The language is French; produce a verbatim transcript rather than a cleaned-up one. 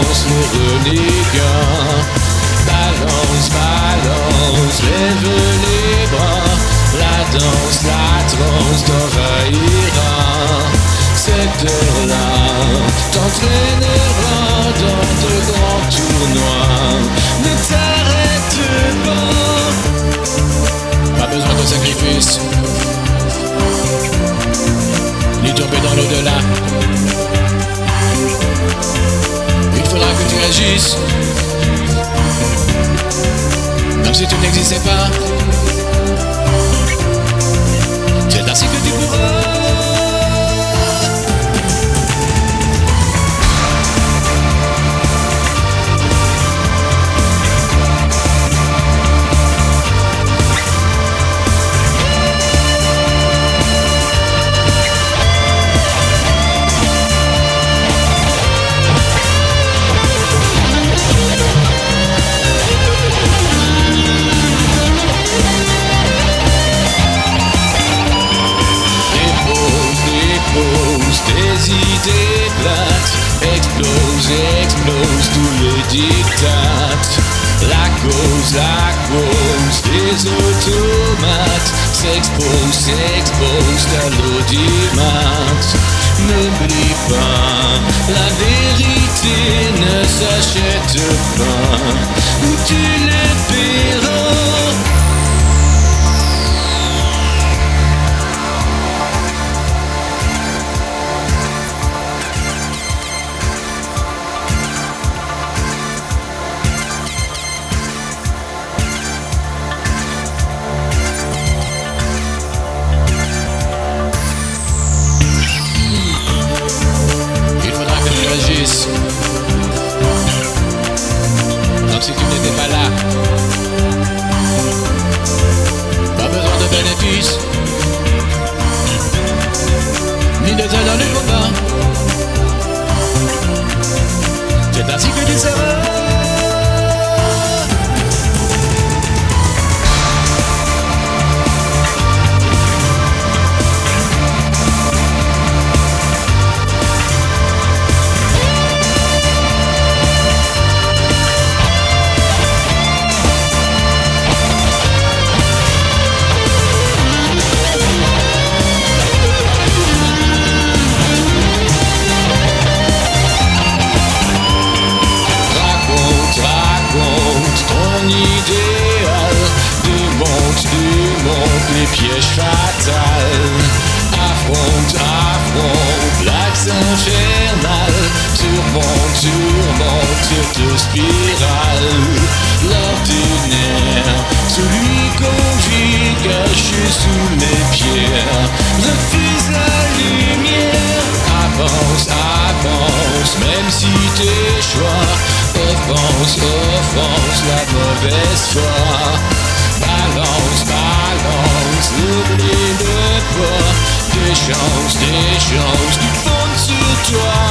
balance les renégats. Balance, balance, lève les bras. La danse, la transe t'envahira. Cette heure-là t'entraînera dans de grands tournois. Ne t'arrête pas. Pas besoin de sacrifice, ni tomber dans l'au-delà. Il faudra que tu agisses comme si tu n'existais pas. C'est ainsi que tu pourras. Tes idées plates, explose, explose tous les dictats. La cause, la cause des automates s'expose, s'expose à l'audimat. N'oublie pas, la vérité ne s'achète pas, ou tu le paieras. Comme si tu n'étais pas là. Pas besoin de bénéfices, ni de te donner combat. C'est ainsi que tu seras. Idéal, démonte, démonte les pièges fatals. Affronte, affronte l'axe infernal. Surmonte, surmonte cette spirale. L'ordinaire, celui qu'on vit caché sous les pierres, refuse la lumière. Avance, avance, même si tes choix offense, offense la mauvaise foi. Balance, balance, n'oublie le poids des chances, des chances qui fondent sur toi.